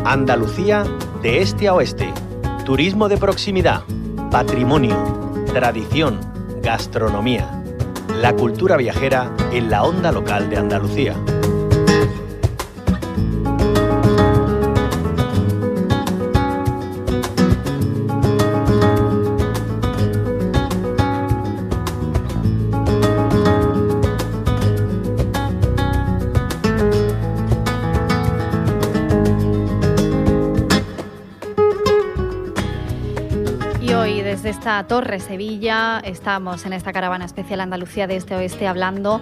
Andalucía de este a oeste. Turismo de proximidad, patrimonio, tradición, gastronomía. La cultura viajera en la onda local de Andalucía. Desde esta Torre Sevilla estamos en esta caravana especial Andalucía de este a oeste hablando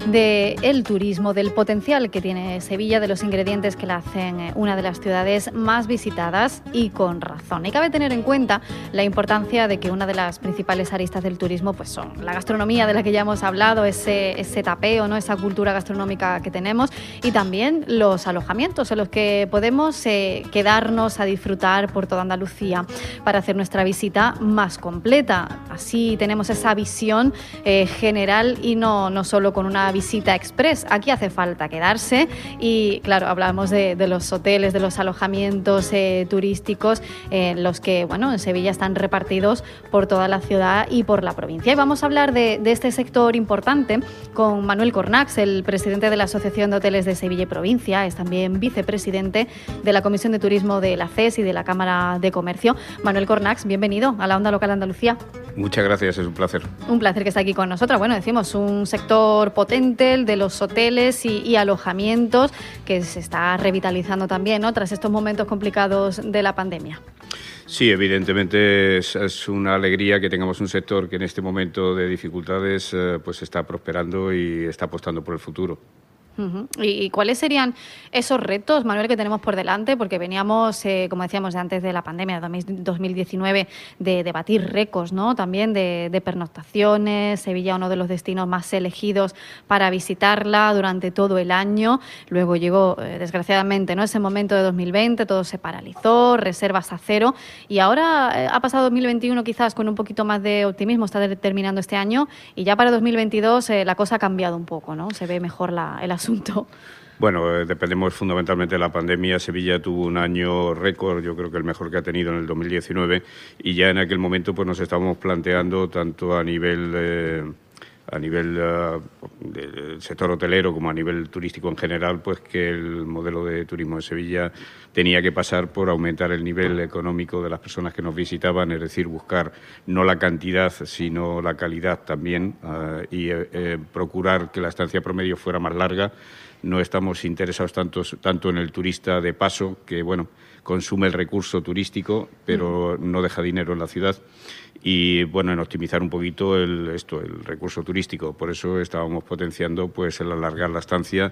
del turismo, del potencial que tiene Sevilla, de los ingredientes que la hacen una de las ciudades más visitadas y con razón. Y cabe tener en cuenta la importancia de que una de las principales aristas del turismo pues son la gastronomía de la que ya hemos hablado, ese tapeo, ¿no? Esa cultura gastronómica que tenemos, y también los alojamientos en los que podemos quedarnos a disfrutar por toda Andalucía para hacer nuestra visita más completa. Así tenemos esa visión general y no solo con una visita express. Aquí hace falta quedarse y, claro, hablamos de los hoteles, de los alojamientos turísticos, los que, bueno, en Sevilla están repartidos por toda la ciudad y por la provincia. Y vamos a hablar de este sector importante con Manuel Cornax, el presidente de la Asociación de Hoteles de Sevilla y Provincia. Es también vicepresidente de la Comisión de Turismo de la CES y de la Cámara de Comercio. Manuel Cornax, bienvenido a la Onda Local de Andalucía. Muchas gracias, es un placer. Un placer que esté aquí con nosotros. Bueno, decimos un sector potente, el de los hoteles y alojamientos, que se está revitalizando también, ¿no?, tras estos momentos complicados de la pandemia. Sí, evidentemente es una alegría que tengamos un sector que en este momento de dificultades pues está prosperando y está apostando por el futuro. ¿Y cuáles serían esos retos, Manuel, que tenemos por delante? Porque veníamos, como decíamos, de antes de la pandemia, de 2019, de batir récords, ¿no? También de pernoctaciones. Sevilla, uno de los destinos más elegidos para visitarla durante todo el año. Luego llegó, desgraciadamente, ¿no?, ese momento de 2020, todo se paralizó, reservas a cero. Y ahora ha pasado 2021 quizás con un poquito más de optimismo, está terminando este año. Y ya para 2022 la cosa ha cambiado un poco, ¿no? Se ve mejor el asunto. Bueno, dependemos fundamentalmente de la pandemia. Sevilla tuvo un año récord, yo creo que el mejor que ha tenido en el 2019, y ya en aquel momento pues nos estábamos planteando tanto a nivel del sector hotelero como a nivel turístico en general, pues que el modelo de turismo de Sevilla tenía que pasar por aumentar el nivel económico de las personas que nos visitaban, es decir, buscar no la cantidad sino la calidad también, y procurar que la estancia promedio fuera más larga. No estamos interesados tanto en el turista de paso, que bueno, consume el recurso turístico pero no deja dinero en la ciudad, y bueno, en optimizar un poquito el recurso turístico. Por eso estábamos potenciando pues el alargar la estancia,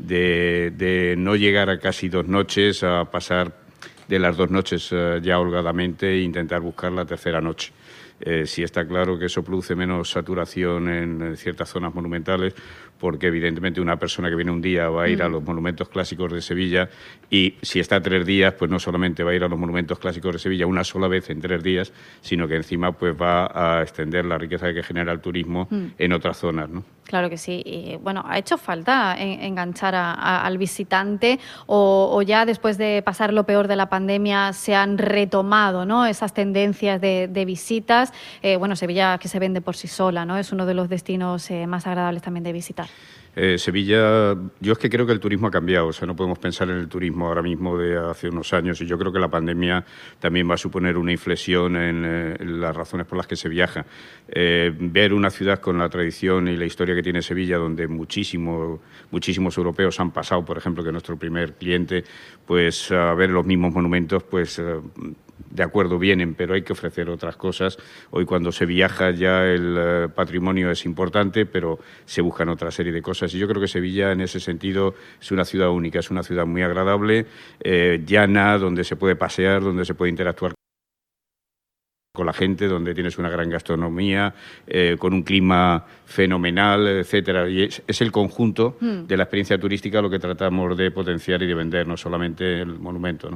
de no llegar a casi 2 noches, a pasar de las 2 noches ya holgadamente e intentar buscar la tercera noche. Sí está claro que eso produce menos saturación en ciertas zonas monumentales, porque evidentemente una persona que viene un día va a ir a los monumentos clásicos de Sevilla, y si está 3 días, pues no solamente va a ir a los monumentos clásicos de Sevilla una sola vez en 3 días, sino que encima pues va a extender la riqueza que genera el turismo en otras zonas, ¿no? Claro que sí. Y, bueno, ¿ha hecho falta enganchar al visitante o ya después de pasar lo peor de la pandemia se han retomado, ¿no?, esas tendencias de visitas? Bueno, Sevilla, que se vende por sí sola, ¿no?, es uno de los destinos más agradables también de visitar. Sevilla, yo es que creo que el turismo ha cambiado, o sea, no podemos pensar en el turismo ahora mismo de hace unos años, y yo creo que la pandemia también va a suponer una inflexión en las razones por las que se viaja. Ver una ciudad con la tradición y la historia que tiene Sevilla, donde muchísimos europeos han pasado, por ejemplo, que nuestro primer cliente, pues a ver los mismos monumentos, pues de acuerdo, vienen, pero hay que ofrecer otras cosas. Hoy, cuando se viaja, ya el patrimonio es importante, pero se buscan otra serie de cosas. Y yo creo que Sevilla, en ese sentido, es una ciudad única, es una ciudad muy agradable, llana, donde se puede pasear, donde se puede interactuar con la gente, donde tienes una gran gastronomía, con un clima fenomenal, etcétera. Y es el conjunto de la experiencia turística lo que tratamos de potenciar y de vender, no solamente el monumento, ¿no?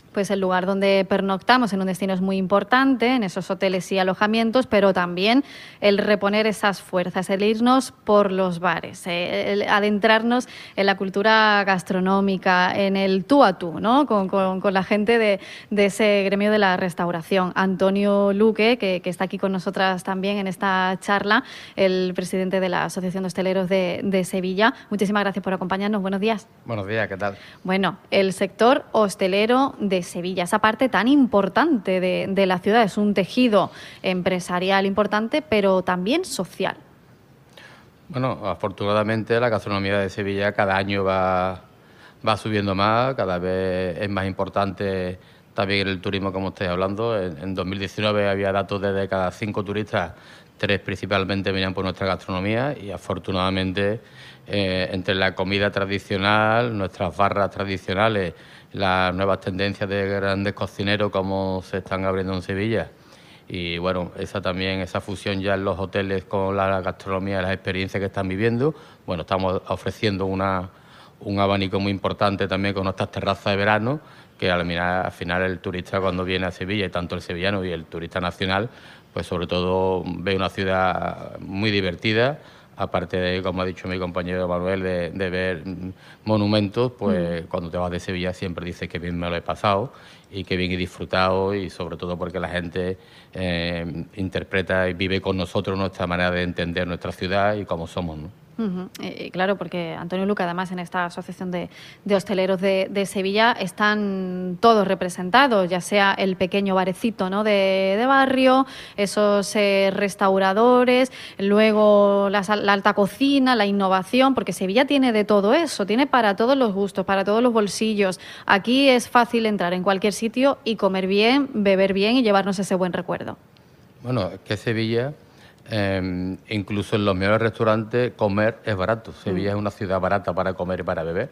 pues el lugar donde pernoctamos en un destino es muy importante, en esos hoteles y alojamientos, pero también el reponer esas fuerzas, el irnos por los bares, el adentrarnos en la cultura gastronómica, en el tú a tú, ¿no? Con la gente de ese gremio de la restauración. Antonio Luque, que está aquí con nosotras también en esta charla, el presidente de la Asociación de Hosteleros de Sevilla. Muchísimas gracias por acompañarnos. Buenos días. Buenos días, ¿qué tal? Bueno, el sector hostelero de Sevilla, esa parte tan importante de la ciudad, es un tejido empresarial importante, pero también social. Bueno, afortunadamente la gastronomía de Sevilla cada año va subiendo más, cada vez es más importante también el turismo, como estáis hablando. En 2019 había datos de cada 5 turistas, 3 principalmente venían por nuestra gastronomía y afortunadamente entre la comida tradicional, nuestras barras tradicionales, las nuevas tendencias de grandes cocineros como se están abriendo en Sevilla y bueno, esa fusión ya en los hoteles con la gastronomía y las experiencias que están viviendo, bueno, estamos ofreciendo un abanico muy importante también con nuestras terrazas de verano, que al final el turista cuando viene a Sevilla, y tanto el sevillano y el turista nacional, pues sobre todo ve una ciudad muy divertida, aparte de, como ha dicho mi compañero Manuel, de ver monumentos, pues cuando te vas de Sevilla siempre dices que bien me lo he pasado y que bien he disfrutado y sobre todo porque la gente interpreta y vive con nosotros nuestra manera de entender nuestra ciudad y cómo somos, ¿no? Claro, porque Antonio Luque, además, en esta Asociación de Hosteleros de Sevilla están todos representados, ya sea el pequeño barecito, ¿no?, de barrio, esos restauradores, luego la alta cocina, la innovación, porque Sevilla tiene de todo eso, tiene para todos los gustos, para todos los bolsillos. Aquí es fácil entrar en cualquier sitio y comer bien, beber bien y llevarnos ese buen recuerdo. Bueno, es que Sevilla... incluso en los mejores restaurantes comer es barato. Sevilla es una ciudad barata para comer y para beber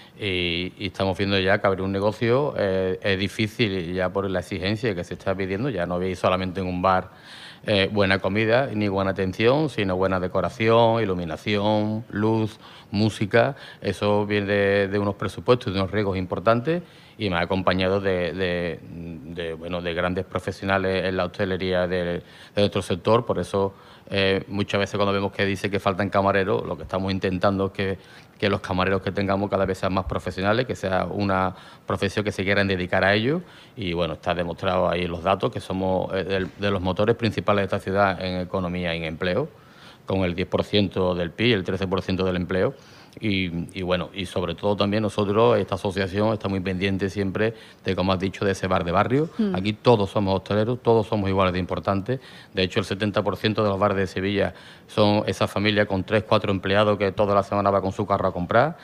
y estamos viendo ya que abrir un negocio es difícil ya por la exigencia que se está pidiendo. Ya no veis solamente en un bar buena comida ni buena atención, sino buena decoración, iluminación, luz, música. Eso viene de unos presupuestos, de unos riesgos importantes y me ha acompañado de grandes profesionales en la hostelería de nuestro sector. Por eso muchas veces cuando vemos que dice que faltan camareros, lo que estamos intentando es que los camareros que tengamos cada vez sean más profesionales, que sea una profesión que se quieran dedicar a ello y bueno, está demostrado ahí los datos que somos de los motores principales de esta ciudad en economía y en empleo, con el 10% del PIB, el 13% del empleo. Y bueno, y sobre todo también nosotros, esta asociación está muy pendiente siempre de, como has dicho, de ese bar de barrio. Aquí todos somos hosteleros, todos somos iguales de importantes. De hecho, el 70% de los bares de Sevilla son esa familia con 3, 4 empleados que toda la semana va con su carro a comprar.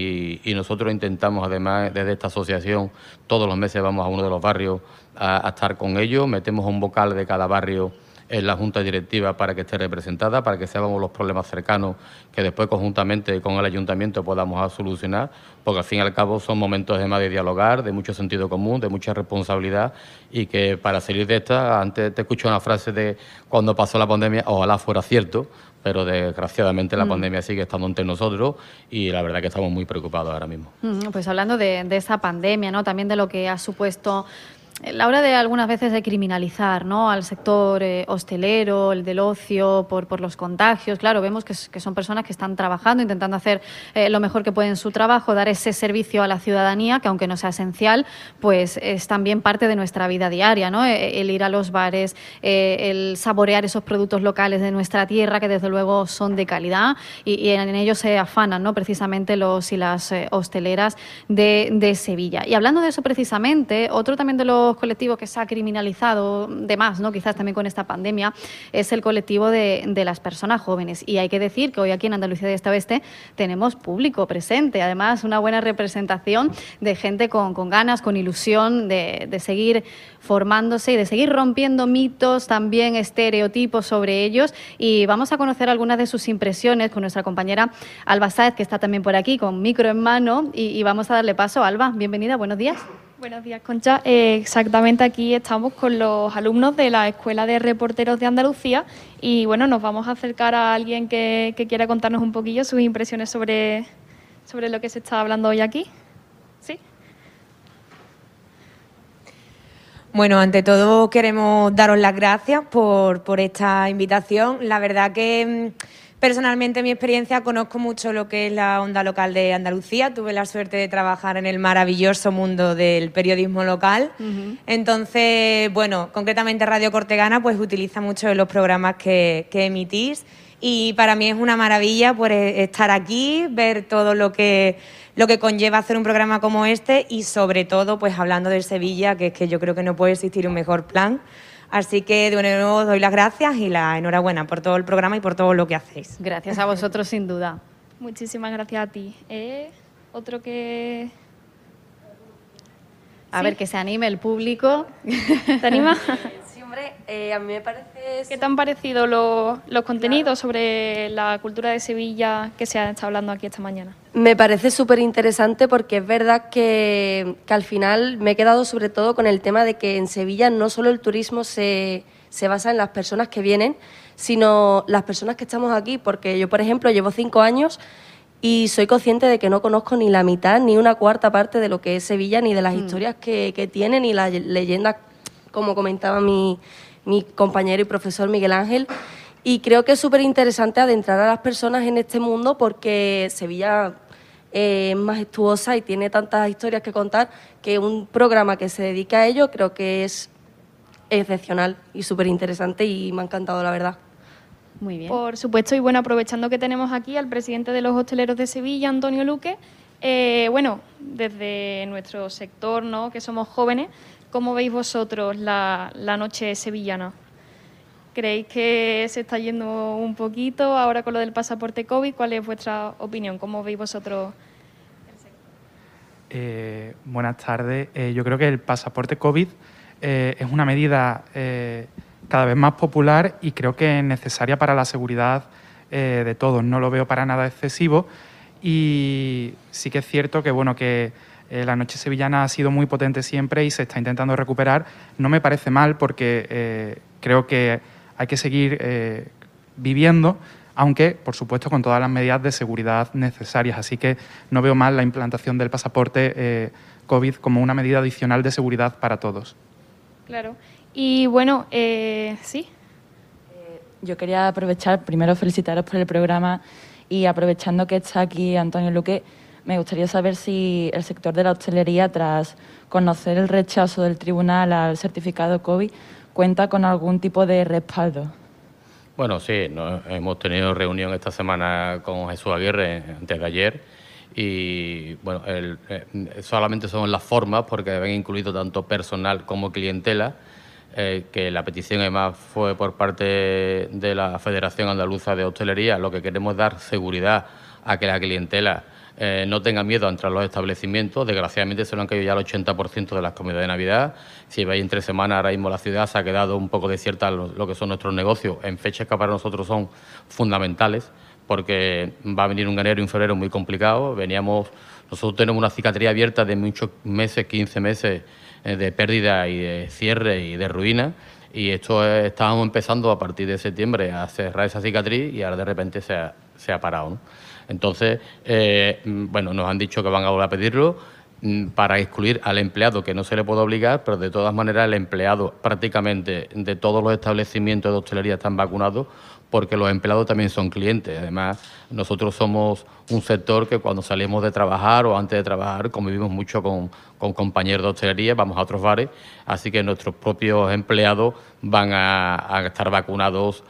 Y nosotros intentamos, además, desde esta asociación, todos los meses vamos a uno de los barrios a estar con ellos. Metemos un vocal de cada barrio en la Junta Directiva para que esté representada, para que sepamos los problemas cercanos que después conjuntamente con el Ayuntamiento podamos solucionar, porque al fin y al cabo son momentos además de dialogar, de mucho sentido común, de mucha responsabilidad y que para salir de esta, antes te escucho una frase de cuando pasó la pandemia, ojalá fuera cierto, pero desgraciadamente la pandemia sigue estando entre nosotros y la verdad que estamos muy preocupados ahora mismo. Pues hablando de esa pandemia, ¿no?, también de lo que ha supuesto la hora de algunas veces de criminalizar, ¿no?, al sector hostelero, el del ocio, por los contagios. Claro, vemos que son personas que están trabajando, intentando hacer lo mejor que pueden su trabajo, dar ese servicio a la ciudadanía, que aunque no sea esencial, pues es también parte de nuestra vida diaria, ¿no? El ir a los bares, el saborear esos productos locales de nuestra tierra, que desde luego son de calidad, y en ello se afanan, ¿no?, precisamente los y las hosteleras de Sevilla. Y hablando de eso precisamente, otro también de los colectivos que se ha criminalizado de más, ¿no?, quizás también con esta pandemia, es el colectivo de las personas jóvenes. Y hay que decir que hoy aquí en Andalucía de Este a Oeste tenemos público presente, además una buena representación de gente con ganas, con ilusión de seguir formándose y de seguir rompiendo mitos, también estereotipos sobre ellos. Y vamos a conocer algunas de sus impresiones con nuestra compañera Alba Sáez, que está también por aquí con micro en mano, y vamos a darle paso. Alba, bienvenida, buenos días. Buenos días, Concha. Exactamente, aquí estamos con los alumnos de la Escuela de Reporteros de Andalucía y bueno, nos vamos a acercar a alguien que quiera contarnos un poquillo sus impresiones sobre lo que se está hablando hoy aquí. ¿Sí? Bueno, ante todo queremos daros las gracias por esta invitación. La verdad que personalmente en mi experiencia conozco mucho lo que es la onda local de Andalucía. Tuve la suerte de trabajar en el maravilloso mundo del periodismo local. Entonces, bueno, concretamente Radio Cortegana pues utiliza mucho los programas que emitís y para mí es una maravilla pues estar aquí, ver todo lo que conlleva hacer un programa como este y sobre todo pues hablando de Sevilla, que es que yo creo que no puede existir un mejor plan. Así que de nuevo os doy las gracias y la enhorabuena por todo el programa y por todo lo que hacéis. Gracias a vosotros, sin duda. Muchísimas gracias a ti. Otro que... A ver, que se anime el público. ¿Te animas? Sí, hombre, a mí me parece... ¿Qué te han parecido los contenidos sobre la cultura de Sevilla que se ha estado hablando aquí esta mañana? Me parece súper interesante porque es verdad que al final me he quedado sobre todo con el tema de que en Sevilla no solo el turismo se basa en las personas que vienen, sino las personas que estamos aquí, porque yo, por ejemplo, llevo 5 años y soy consciente de que no conozco ni la mitad ni una cuarta parte de lo que es Sevilla, ni de las historias que tiene, ni las leyendas, como comentaba mi compañero y profesor Miguel Ángel. Y creo que es súper interesante adentrar a las personas en este mundo porque Sevilla es majestuosa y tiene tantas historias que contar que un programa que se dedique a ello creo que es excepcional y súper interesante y me ha encantado, la verdad. Muy bien. Por supuesto, y bueno, aprovechando que tenemos aquí al presidente de los hosteleros de Sevilla, Antonio Luque, bueno, desde nuestro sector, ¿no?, que somos jóvenes, ¿cómo veis vosotros la noche sevillana? ¿Creéis que se está yendo un poquito ahora con lo del pasaporte COVID? ¿Cuál es vuestra opinión? ¿Cómo veis vosotros el sector? Buenas tardes. Yo creo que el pasaporte COVID es una medida cada vez más popular y creo que es necesaria para la seguridad de todos. No lo veo para nada excesivo y sí que es cierto que, bueno, que la noche sevillana ha sido muy potente siempre y se está intentando recuperar. No me parece mal porque creo que hay que seguir viviendo, aunque, por supuesto, con todas las medidas de seguridad necesarias. Así que no veo mal la implantación del pasaporte COVID como una medida adicional de seguridad para todos. Claro. Y bueno, sí. Yo quería aprovechar, primero felicitaros por el programa y aprovechando que está aquí Antonio Luque, me gustaría saber si el sector de la hostelería, tras conocer el rechazo del tribunal al certificado COVID, cuenta con algún tipo de respaldo. Bueno, sí, hemos tenido reunión esta semana con Jesús Aguirre antes de ayer y bueno, solamente son las formas porque habían incluido tanto personal como clientela, que la petición además fue por parte de la Federación Andaluza de Hostelería. Lo que queremos es dar seguridad a que la clientela no tenga miedo a entrar a los establecimientos. Desgraciadamente se lo han caído ya el 80% de las comidas de Navidad. Si vais entre semanas, ahora mismo la ciudad se ha quedado un poco desierta lo que son nuestros negocios en fechas que para nosotros son fundamentales, porque va a venir un enero y un febrero muy complicado. Nosotros tenemos una cicatriz abierta de muchos meses, 15 meses de pérdida y de cierre y de ruina. Y estábamos empezando a partir de septiembre a cerrar esa cicatriz y ahora de repente se ha parado, ¿no? Entonces, bueno, nos han dicho que van a volver a pedirlo para excluir al empleado, que no se le puede obligar, pero de todas maneras el empleado prácticamente de todos los establecimientos de hostelería están vacunados porque los empleados también son clientes. Además, nosotros somos un sector que cuando salimos de trabajar o antes de trabajar convivimos mucho con compañeros de hostelería, vamos a otros bares, así que nuestros propios empleados van a estar vacunados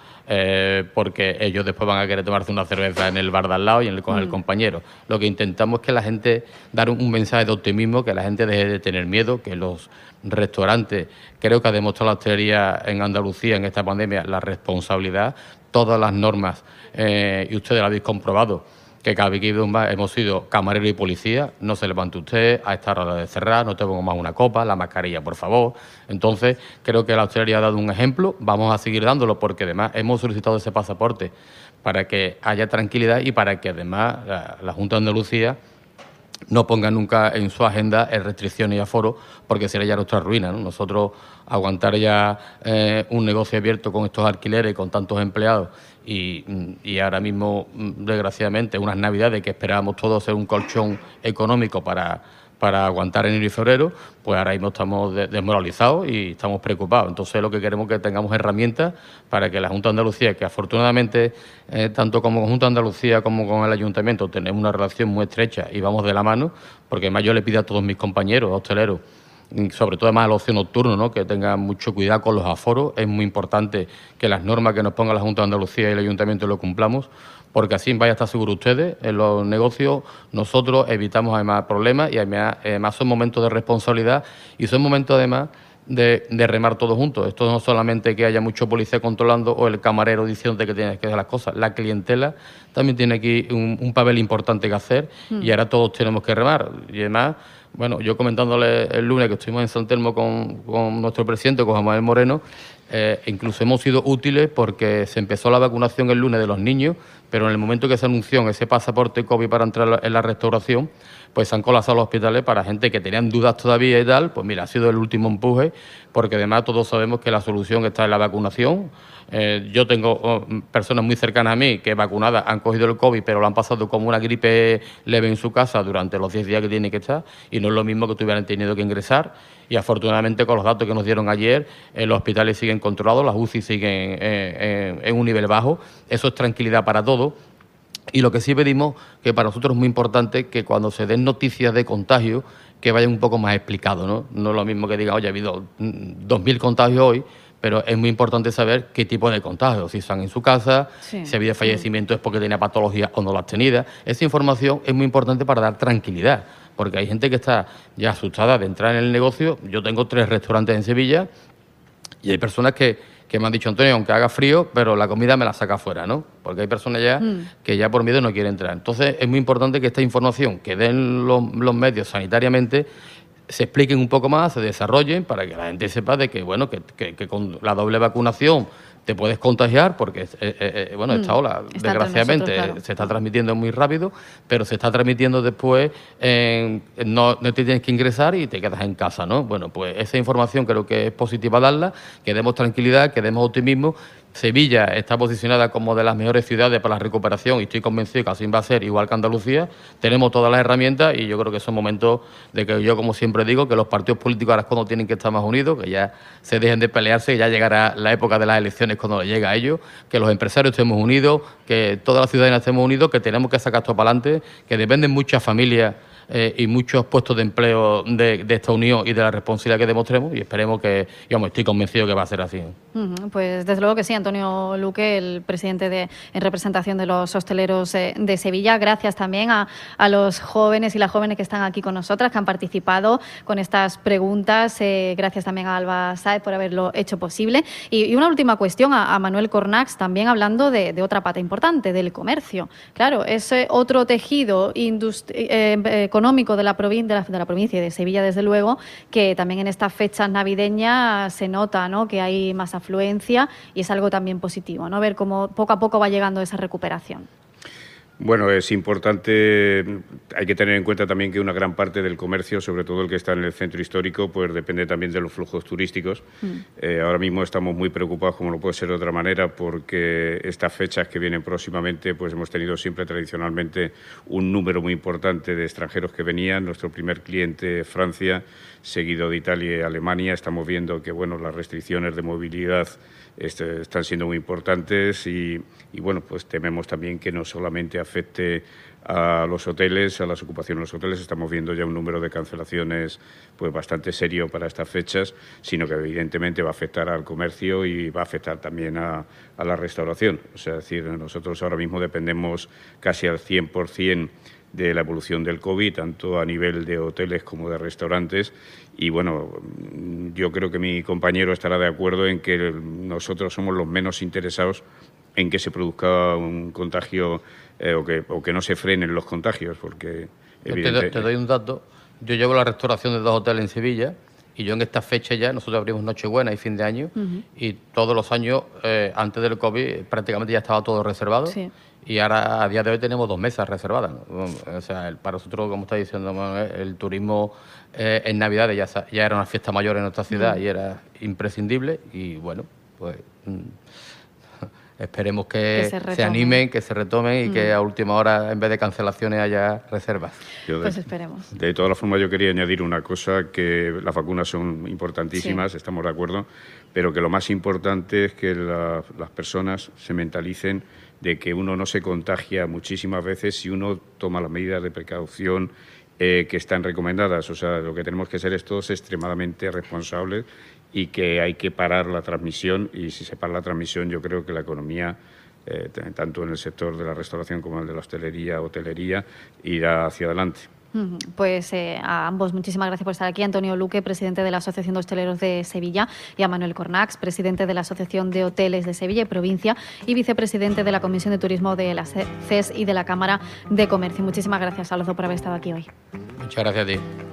porque ellos después van a querer tomarse una cerveza en el bar de al lado y con el compañero. Lo que intentamos es que la gente, dar un mensaje de optimismo, que la gente deje de tener miedo, que los restaurantes, creo que ha demostrado la hostelería en Andalucía en esta pandemia la responsabilidad, todas las normas, y ustedes lo habéis comprobado, que cada vez que hemos sido camarero y policía, no se levante usted a esta hora de cerrar, no te pongo más una copa, la mascarilla, por favor. Entonces, creo que la hostelería ha dado un ejemplo, vamos a seguir dándolo porque además hemos solicitado ese pasaporte para que haya tranquilidad y para que además la Junta de Andalucía no ponga nunca en su agenda restricciones y aforo, porque sería ya nuestra ruina, ¿no? Nosotros aguantar ya un negocio abierto con estos alquileres, con tantos empleados y ahora mismo, desgraciadamente, unas Navidades que esperábamos todos ser un colchón económico para para aguantar enero y febrero, pues ahora mismo estamos desmoralizados y estamos preocupados. Entonces lo que queremos es que tengamos herramientas para que la Junta de Andalucía, que afortunadamente tanto como Junta de Andalucía como con el Ayuntamiento tenemos una relación muy estrecha y vamos de la mano, porque además yo le pido a todos mis compañeros hosteleros, sobre todo además al ocio nocturno, ¿no?, que tengan mucho cuidado con los aforos. Es muy importante que las normas que nos ponga la Junta de Andalucía y el Ayuntamiento lo cumplamos, porque así vaya a estar seguro ustedes, en los negocios nosotros evitamos además problemas y además son momentos de responsabilidad y son momentos además de remar todos juntos. Esto no solamente que haya mucho policía controlando o el camarero diciendo que tienes que hacer las cosas, la clientela también tiene aquí un papel importante que hacer y ahora todos tenemos que remar. Y además, bueno, yo comentándole el lunes que estuvimos en San Telmo con nuestro presidente, con Juan Manuel Moreno, incluso hemos sido útiles porque se empezó la vacunación el lunes de los niños, pero en el momento que se anunció ese pasaporte COVID para entrar en la restauración, pues se han colapsado los hospitales para gente que tenían dudas todavía y tal. Pues mira, ha sido el último empuje, porque además todos sabemos que la solución está en la vacunación. Yo tengo personas muy cercanas a mí que vacunadas han cogido el COVID, pero lo han pasado como una gripe leve en su casa durante los 10 días que tienen que estar, y no es lo mismo que tuvieran tenido que ingresar. Y afortunadamente, con los datos que nos dieron ayer, los hospitales siguen controlados, las UCI siguen en un nivel bajo. Eso es tranquilidad para todos. Y lo que sí pedimos, que para nosotros es muy importante, que cuando se den noticias de contagio, que vayan un poco más explicado, ¿no? No es lo mismo que digan, oye, ha habido 2.000 contagios hoy, pero es muy importante saber qué tipo de contagios, si están en su casa, si ha habido fallecimiento es porque tenía patologías o no las tenía. Esa información es muy importante para dar tranquilidad, porque hay gente que está ya asustada de entrar en el negocio. Yo tengo 3 restaurantes en Sevilla y hay personas que me han dicho, Antonio, aunque haga frío, pero la comida me la saca afuera, ¿no? Porque hay personas ya que ya por miedo no quieren entrar. Entonces es muy importante que esta información que den los medios sanitariamente se expliquen un poco más, se desarrollen, para que la gente sepa de que, bueno, que con la doble vacunación te puedes contagiar, porque bueno, esta ola, desgraciadamente, se está transmitiendo muy rápido, pero se está transmitiendo después, no te tienes que ingresar y te quedas en casa, ¿no? Bueno, pues esa información creo que es positiva darla, que demos tranquilidad, que demos optimismo. Sevilla está posicionada como de las mejores ciudades para la recuperación y estoy convencido que así va a ser, igual que Andalucía. Tenemos todas las herramientas y yo creo que son momentos de que yo, como siempre digo, que los partidos políticos ahora es cuando tienen que estar más unidos, que ya se dejen de pelearse, que ya llegará la época de las elecciones cuando llega a ellos, que los empresarios estemos unidos, que toda la ciudadanía estemos unidos, que tenemos que sacar esto para adelante, que dependen muchas familias y muchos puestos de empleo de esta unión y de la responsabilidad que demostremos, y esperemos que, digamos, estoy convencido que va a ser así. Pues desde luego que sí, Antonio Luque, el presidente en representación de los hosteleros de Sevilla. Gracias también a los jóvenes y las jóvenes que están aquí con nosotras, que han participado con estas preguntas. Gracias también a Alba Sáez por haberlo hecho posible. Y una última cuestión a Manuel Cornax, también hablando de otra pata importante, del comercio. Claro, es otro tejido económico de la provincia y de Sevilla, desde luego, que también en estas fechas navideñas se nota, ¿no?, que hay más afluencia, y es algo también positivo, ¿no?, ver cómo poco a poco va llegando esa recuperación. Bueno, es importante, hay que tener en cuenta también que una gran parte del comercio, sobre todo el que está en el centro histórico, pues depende también de los flujos turísticos. Ahora mismo estamos muy preocupados, como no puede ser de otra manera, porque estas fechas que vienen próximamente, pues hemos tenido siempre tradicionalmente un número muy importante de extranjeros que venían. Nuestro primer cliente, Francia, seguido de Italia y Alemania. Estamos viendo que, bueno, las restricciones de movilidad están siendo muy importantes y bueno, pues tememos también que no solamente afecte a los hoteles, a las ocupaciones de los hoteles. Estamos viendo ya un número de cancelaciones pues bastante serio para estas fechas, sino que evidentemente va a afectar al comercio y va a afectar también a la restauración. O sea, es decir, nosotros ahora mismo dependemos casi al 100% de la evolución del COVID, tanto a nivel de hoteles como de restaurantes. Y bueno, yo creo que mi compañero estará de acuerdo en que nosotros somos los menos interesados en que se produzca un contagio o que no se frenen los contagios, porque te doy un dato. Yo llevo la restauración de 2 hoteles en Sevilla y yo en esta fecha ya, nosotros abrimos Nochebuena y fin de año, y todos los años antes del COVID prácticamente ya estaba todo reservado. Sí. Y ahora, a día de hoy, tenemos 2 mesas reservadas, ¿no? O sea, para nosotros, como está diciendo Manuel, el turismo en Navidades ya era una fiesta mayor en nuestra ciudad y era imprescindible. Y bueno, pues Esperemos que se se animen, que se retomen y que a última hora, en vez de cancelaciones, haya reservas. Pues esperemos. De todas formas, yo quería añadir una cosa, que las vacunas son importantísimas, estamos de acuerdo, pero que lo más importante es que las personas se mentalicen de que uno no se contagia muchísimas veces si uno toma las medidas de precaución que están recomendadas. O sea, lo que tenemos que ser es todos extremadamente responsables y que hay que parar la transmisión, y si se para la transmisión yo creo que la economía, tanto en el sector de la restauración como en el de la hotelería, irá hacia adelante. Pues a ambos muchísimas gracias por estar aquí. Antonio Luque, presidente de la Asociación de Hosteleros de Sevilla, y a Manuel Cornax, presidente de la Asociación de Hoteles de Sevilla y Provincia y vicepresidente de la Comisión de Turismo de la CES y de la Cámara de Comercio. Muchísimas gracias a los dos por haber estado aquí hoy. Muchas gracias a ti.